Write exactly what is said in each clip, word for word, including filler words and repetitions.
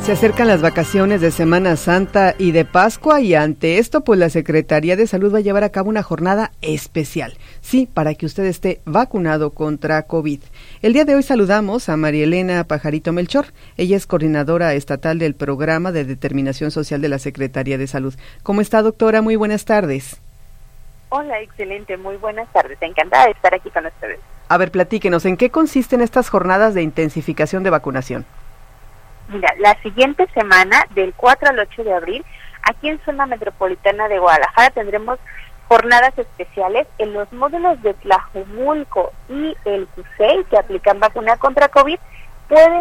Se acercan las vacaciones de Semana Santa y de Pascua y ante esto, pues la Secretaría de Salud va a llevar a cabo una jornada especial, sí, para que usted esté vacunado contra COVID. El día de hoy saludamos a María Elena Pajarito Melchor, ella es coordinadora estatal del Programa de Determinación Social de la Secretaría de Salud. ¿Cómo está, doctora? Muy buenas tardes. Hola, excelente, muy buenas tardes, encantada de estar aquí con ustedes. A ver, platíquenos, ¿en qué consisten estas jornadas de intensificación de vacunación? Mira, la siguiente semana, del cuatro al ocho de abril, aquí en Zona Metropolitana de Guadalajara tendremos jornadas especiales en los módulos de Tlajomulco y el CUSEI, que aplican vacuna contra COVID, pueden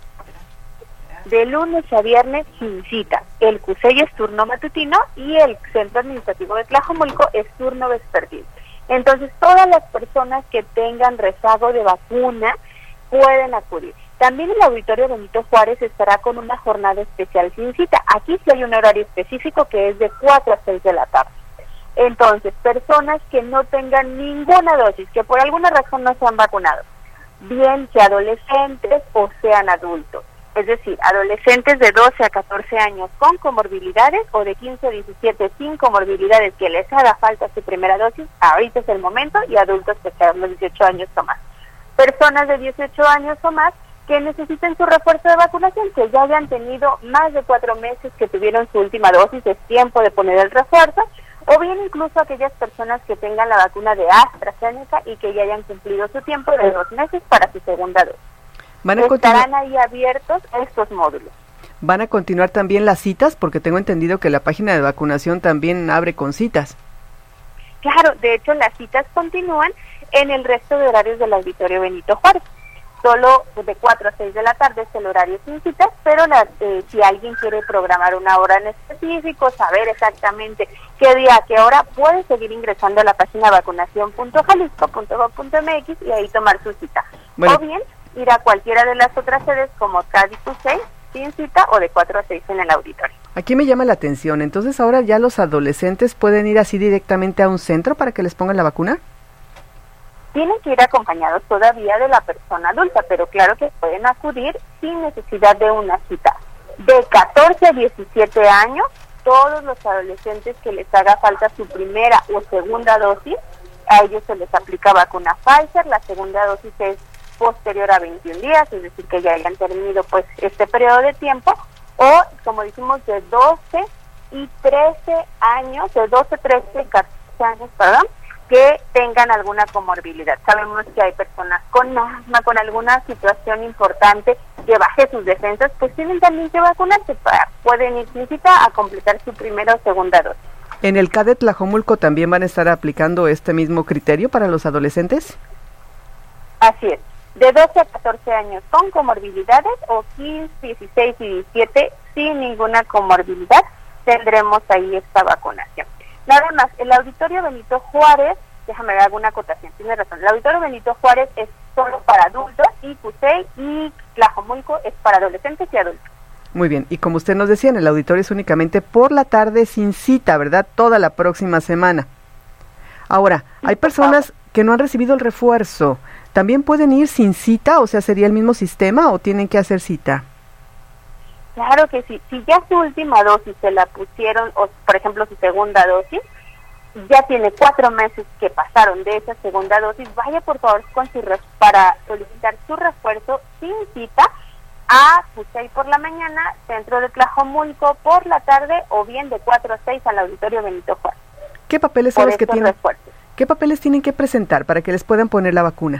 de lunes a viernes sin cita. El CUSEI es turno matutino y el Centro Administrativo de Tlajomulco es turno vespertino. Entonces, todas las personas que tengan rezago de vacuna pueden acudir. También el Auditorio Benito Juárez estará con una jornada especial sin cita. Aquí sí hay un horario específico que es de cuatro a seis de la tarde. Entonces, personas que no tengan ninguna dosis, que por alguna razón no se han vacunado, bien sea adolescentes o sean adultos, es decir, adolescentes de doce a catorce años con comorbilidades o de quince a diecisiete sin comorbilidades que les haga falta su primera dosis, ahorita es el momento, y adultos que tengan los dieciocho años o más. Personas de dieciocho años o más que necesiten su refuerzo de vacunación, que ya hayan tenido más de cuatro meses que tuvieron su última dosis, es tiempo de poner el refuerzo, o bien incluso aquellas personas que tengan la vacuna de AstraZeneca y que ya hayan cumplido su tiempo de dos meses para su segunda dosis. ¿Van a Estarán continuar? ahí abiertos estos módulos. ¿Van a continuar también las citas? Porque tengo entendido que la página de vacunación también abre con citas. Claro, de hecho las citas continúan en el resto de horarios del Auditorio Benito Juárez. Solo de cuatro a seis de la tarde es el horario sin citas, pero la, eh, si alguien quiere programar una hora en específico, saber exactamente qué día, qué hora, puede seguir ingresando a la página vacunación punto jalisco punto gob punto mx y ahí tomar su cita. Bueno. O bien ir a cualquiera de las otras sedes como C A D y CUSEI sin cita o de cuatro a seis en el auditorio. Aquí me llama la atención, entonces ahora ya los adolescentes pueden ir así directamente a un centro para que les pongan la vacuna. Tienen que ir acompañados todavía de la persona adulta, pero claro que pueden acudir sin necesidad de una cita. De catorce a diecisiete años, todos los adolescentes que les haga falta su primera o segunda dosis, a ellos se les aplica vacuna Pfizer, la segunda dosis es posterior a veintiún días, es decir, que ya hayan tenido pues este periodo de tiempo, o como dijimos, de doce y trece años, de doce, trece, catorce años, perdón, que tengan alguna comorbilidad. Sabemos que hay personas con asma, con alguna situación importante que baje sus defensas, pues tienen también que vacunarse, para, pueden ir sin cita a completar su primera o segunda dosis. ¿En el C A D de Tlajomulco también van a estar aplicando este mismo criterio para los adolescentes? Así es, de doce a catorce años con comorbilidades o quince, dieciséis y diecisiete sin ninguna comorbilidad, tendremos ahí esta vacunación. Nada más, el Auditorio Benito Juárez, déjame ver alguna acotación, tiene razón, el Auditorio Benito Juárez es solo para adultos y CUSEI y Tlajomulco es para adolescentes y adultos. Muy bien, y como usted nos decía, en el auditorio es únicamente por la tarde sin cita, ¿verdad? Toda la próxima semana. Ahora, hay personas que no han recibido el refuerzo, ¿también pueden ir sin cita? O sea, ¿sería el mismo sistema o tienen que hacer cita? Claro que sí, si ya su última dosis se la pusieron, o por ejemplo su segunda dosis, ya tiene cuatro meses que pasaron de esa segunda dosis, vaya por favor con su res- para solicitar su refuerzo sin cita a CUSEI por la mañana, Centro de Tlajomulco por la tarde, o bien de cuatro a seis al Auditorio Benito Juárez. ¿Qué papeles son Por los que estos tienen? refuerzos. ¿Qué papeles tienen que presentar para que les puedan poner la vacuna?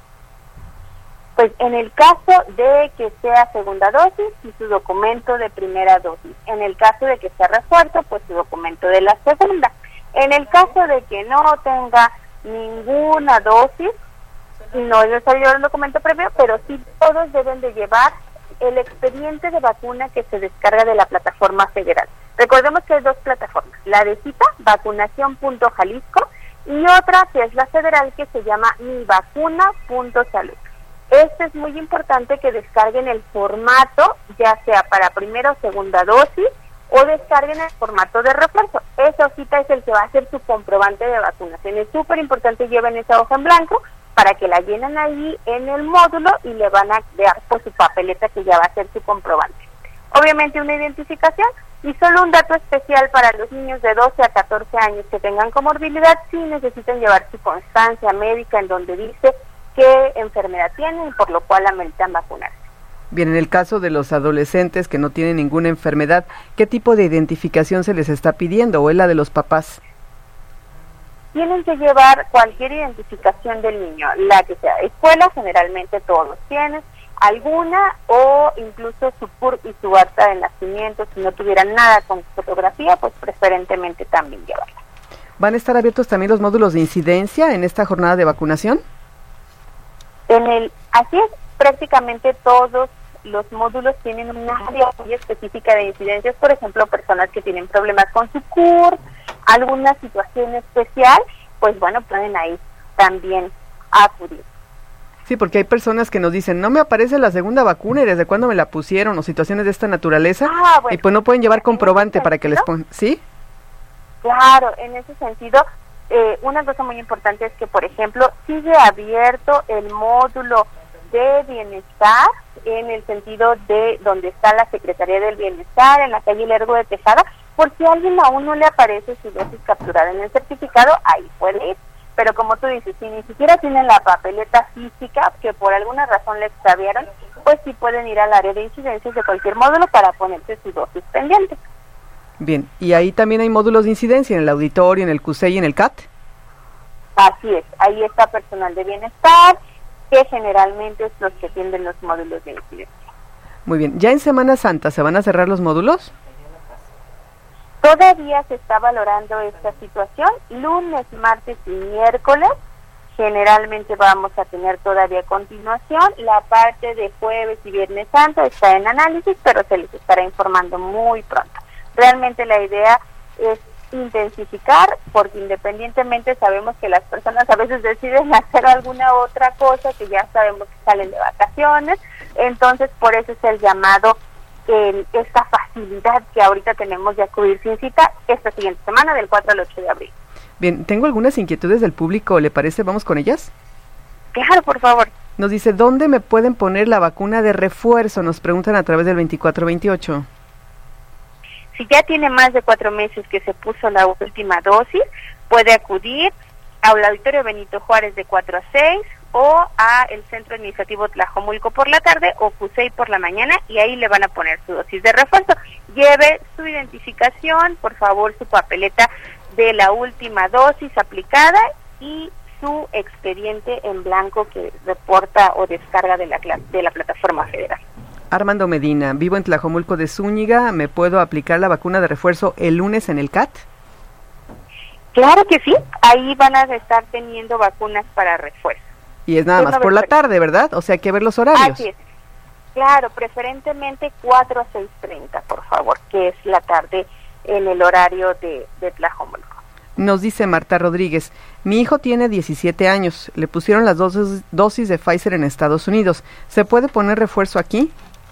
Pues en el caso de que sea segunda dosis y su documento de primera dosis. En el caso de que sea refuerzo, pues su documento de la segunda. En el caso de que no tenga ninguna dosis, no es necesario llevar un documento previo, pero sí todos deben de llevar el expediente de vacuna que se descarga de la plataforma federal. Recordemos que hay dos plataformas, la de cita, vacunación punto jalisco, y otra que es la federal, que se llama mi vacuna punto salud. Este es muy importante que descarguen el formato, ya sea para primera o segunda dosis, o descarguen el formato de refuerzo. Esa hojita es el que va a ser su comprobante de vacunación. Es súper importante, lleven esa hoja en blanco para que la llenen ahí en el módulo y le van a dar por su papeleta que ya va a ser su comprobante. obviamente una identificación. Y solo un dato especial para los niños de doce a catorce años que tengan comorbilidad, sí necesitan llevar su constancia médica en donde dice qué enfermedad tienen y por lo cual ameritan vacunarse. Bien, en el caso de los adolescentes que no tienen ninguna enfermedad, ¿qué tipo de identificación se les está pidiendo o es la de los papás? Tienen que llevar cualquier identificación del niño, la que sea. Escuela generalmente todos tienen alguna, o incluso su C U R y su acta de nacimiento, si no tuvieran nada con fotografía, pues preferentemente también llevarla. ¿Van a estar abiertos también los módulos de incidencia en esta jornada de vacunación? En el, así es, prácticamente todos los módulos tienen una área muy específica de incidencias, por ejemplo, personas que tienen problemas con su C U R, alguna situación especial, pues bueno, pueden ahí también acudir. Sí, porque hay personas que nos dicen, no me aparece la segunda vacuna y desde cuándo me la pusieron, o situaciones de esta naturaleza, ah, bueno, y pues no pueden llevar comprobante para que les pongan, ¿sí? Claro, en ese sentido, eh, una cosa muy importante es que, por ejemplo, sigue abierto el módulo de bienestar, en el sentido de donde está la Secretaría del Bienestar, en la calle Lerdo de Tejada, por si a alguien aún no le aparece su dosis capturada en el certificado, ahí puede ir. Pero como tú dices, si ni siquiera tienen la papeleta física, que por alguna razón le extraviaron, pues sí pueden ir al área de incidencias de cualquier módulo para ponerse su dosis pendiente. Bien, ¿y ahí también hay módulos de incidencia en el auditorio, en el C U S E y en el C A T? Así es, ahí está personal de bienestar, que generalmente es los que atienden los módulos de incidencia. Muy bien, ¿ya en Semana Santa se van a cerrar los módulos? Todavía se está valorando esta situación, lunes, martes y miércoles, generalmente vamos a tener todavía continuación, la parte de jueves y viernes santo está en análisis, pero se les estará informando muy pronto. Realmente la idea es intensificar, porque independientemente sabemos que las personas a veces deciden hacer alguna otra cosa, que ya sabemos que salen de vacaciones, entonces por eso es el llamado, el, esta facilidad que ahorita tenemos de acudir sin cita esta siguiente semana del cuatro al ocho de abril. Bien, tengo algunas inquietudes del público, ¿le parece? ¿Vamos con ellas? Claro, por favor. Nos dice, ¿dónde me pueden poner la vacuna de refuerzo? Nos preguntan a través del veinticuatro veintiocho. Si ya tiene más de cuatro meses que se puso la última dosis, puede acudir al Auditorio Benito Juárez de cuatro a seis o a el Centro Administrativo Tlajomulco por la tarde o C U S E I por la mañana, y ahí le van a poner su dosis de refuerzo. Lleve su identificación, por favor, su papeleta de la última dosis aplicada y su expediente en blanco que reporta o descarga de la, de la plataforma federal. Armando Medina, vivo en Tlajomulco de Zúñiga, ¿me puedo aplicar la vacuna de refuerzo el lunes en el C A T? Claro que sí, ahí van a estar teniendo vacunas para refuerzo. Y es nada más por la tarde, ¿verdad? O sea, hay que ver los horarios. Así es. Claro, preferentemente cuatro a seis treinta, por favor, que es la tarde en el horario de, de Tlajomulco. Nos dice Marta Rodríguez, mi hijo tiene diecisiete años, le pusieron las dosis, dosis de Pfizer en Estados Unidos. ¿Se puede poner refuerzo aquí?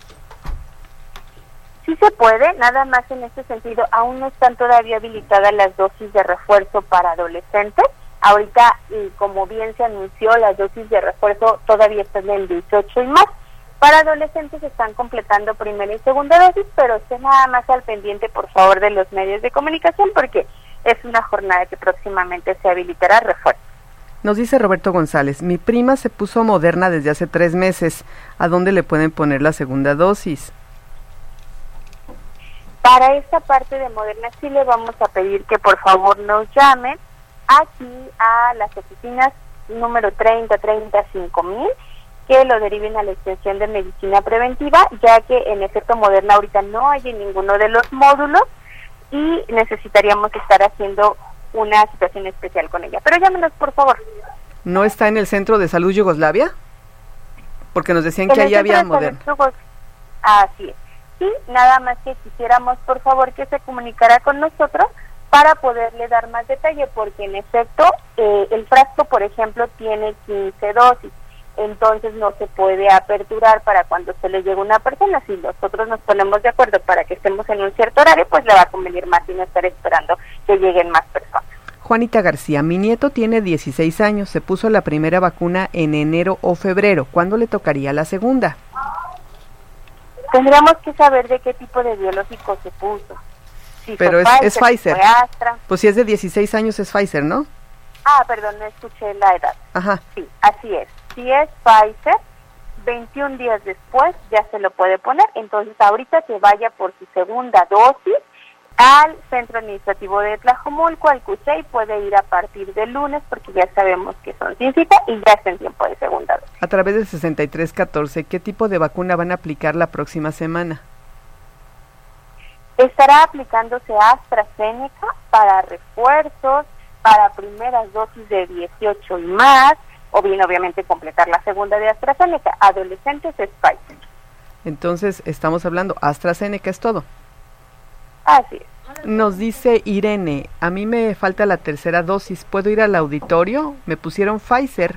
Sí se puede, nada más en este sentido, aún no están todavía habilitadas las dosis de refuerzo para adolescentes. Ahorita, y como bien se anunció, las dosis de refuerzo todavía están en dieciocho y más. Para adolescentes se están completando primera y segunda dosis, pero esté nada más al pendiente, por favor, de los medios de comunicación, porque es una jornada que próximamente se habilitará refuerzo. Nos dice Roberto González, mi prima se puso Moderna desde hace tres meses. ¿A dónde le pueden poner la segunda dosis? Para esta parte de Moderna sí le vamos a pedir que por favor nos llamen aquí a las oficinas número treinta treinta cinco mil, que lo deriven a la extensión de medicina preventiva, ya que en efecto Moderna ahorita no hay en ninguno de los módulos y necesitaríamos estar haciendo una situación especial con ella. Pero llámenos, por favor. ¿No está en el Centro de Salud Yugoslavia? Porque nos decían que allá había Moderna. Así es. Sí, nada más que quisiéramos, por favor, que se comunicara con nosotros para poderle dar más detalle, porque en efecto eh, el frasco, por ejemplo, tiene quince dosis, entonces no se puede aperturar para cuando se le llegue una persona. Si nosotros nos ponemos de acuerdo para que estemos en un cierto horario, pues le va a convenir más y no estar esperando que lleguen más personas. Juanita García, mi nieto tiene dieciséis años, se puso la primera vacuna en enero o febrero, ¿cuándo le tocaría la segunda? Tendríamos que saber de qué tipo de biológico se puso. Si Pero es Pfizer, es Pfizer. Fue Astra. Pues si es de dieciséis años es Pfizer, ¿no? Ah, perdón, no escuché la edad. Ajá. Sí, así es. Si es Pfizer, veintiún días después ya se lo puede poner. Entonces ahorita que vaya por su segunda dosis al Centro Administrativo de Tlajomulco, al CUSEI, puede ir a partir del lunes porque ya sabemos que son sin cita y ya está en tiempo de segunda dosis. A través del sesenta y tres catorce, ¿qué tipo de vacuna van a aplicar la próxima semana? Estará aplicándose AstraZeneca para refuerzos, para primeras dosis de dieciocho y más, o bien obviamente completar la segunda de AstraZeneca. Adolescentes es Pfizer. Entonces estamos hablando, AstraZeneca es todo. Así es. Nos dice Irene, a mí me falta la tercera dosis, ¿puedo ir al auditorio? Me pusieron Pfizer.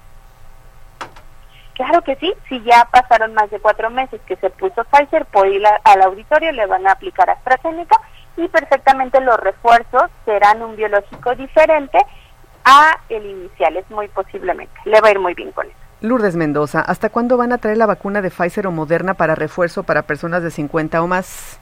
Claro que sí, si ya pasaron más de cuatro meses que se puso Pfizer, puede ir a, al auditorio, le van a aplicar AstraZeneca y perfectamente los refuerzos serán un biológico diferente a el inicial, es muy posiblemente, le va a ir muy bien con eso. Lourdes Mendoza, ¿hasta cuándo van a traer la vacuna de Pfizer o Moderna para refuerzo para personas de cincuenta o más?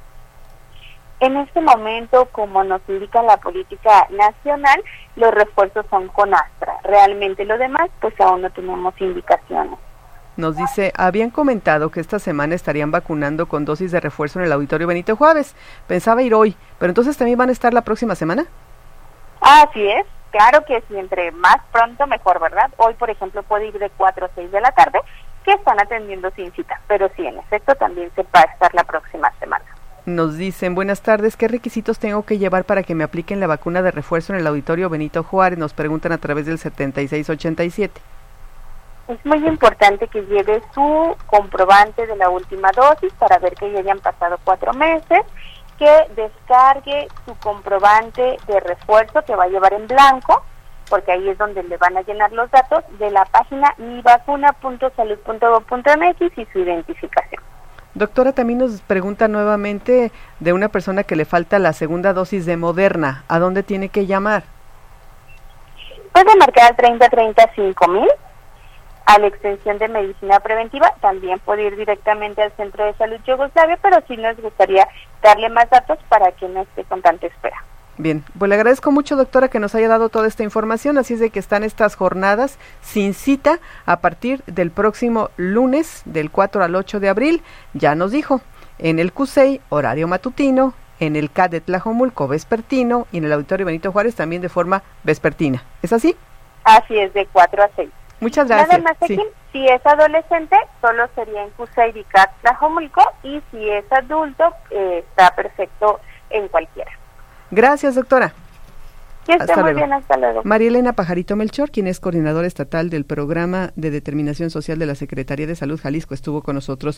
En este momento, como nos indica la política nacional, los refuerzos son con Astra. Realmente lo demás, pues aún no tenemos indicaciones. Nos dice, habían comentado que esta semana estarían vacunando con dosis de refuerzo en el Auditorio Benito Juárez. Pensaba ir hoy, pero entonces también van a estar la próxima semana. Así es, claro que si entre más pronto mejor, ¿verdad? Hoy, por ejemplo, puede ir de cuatro a seis de la tarde, que están atendiendo sin cita, pero sí, en efecto, también se va a estar la próxima semana. Nos dicen, buenas tardes, ¿qué requisitos tengo que llevar para que me apliquen la vacuna de refuerzo en el Auditorio Benito Juárez? Nos preguntan a través del setenta y seis ochenta y siete. Es muy importante que lleve su comprobante de la última dosis para ver que ya hayan pasado cuatro meses, que descargue su comprobante de refuerzo que va a llevar en blanco, porque ahí es donde le van a llenar los datos, de la página mi vacuna punto salud punto gob punto m x y su identificación. Doctora, también nos pregunta nuevamente de una persona que le falta la segunda dosis de Moderna. ¿A dónde tiene que llamar? Puede marcar al treinta treinta cinco mil, a la extensión de medicina preventiva. También puede ir directamente al Centro de Salud Yugoslavia, pero sí nos gustaría darle más datos para que no esté con tanta espera. Bien, pues le agradezco mucho, doctora, que nos haya dado toda esta información, así es de que están estas jornadas sin cita a partir del próximo lunes, del cuatro al ocho de abril, ya nos dijo, en el CUSEI, horario matutino, en el C A D de Tlajomulco, vespertino, y en el Auditorio Benito Juárez también de forma vespertina. ¿Es así? Así es, de cuatro a seis. Muchas gracias. Nada más aquí, sí. Si es adolescente, solo sería en CUSEI y C A D Tlajomulco, y si es adulto, eh, está perfecto en cualquiera. Gracias, doctora. Que esté muy bien, hasta luego. María Elena Pajarito Melchor, quien es coordinadora estatal del Programa de Determinación Social de la Secretaría de Salud Jalisco, estuvo con nosotros.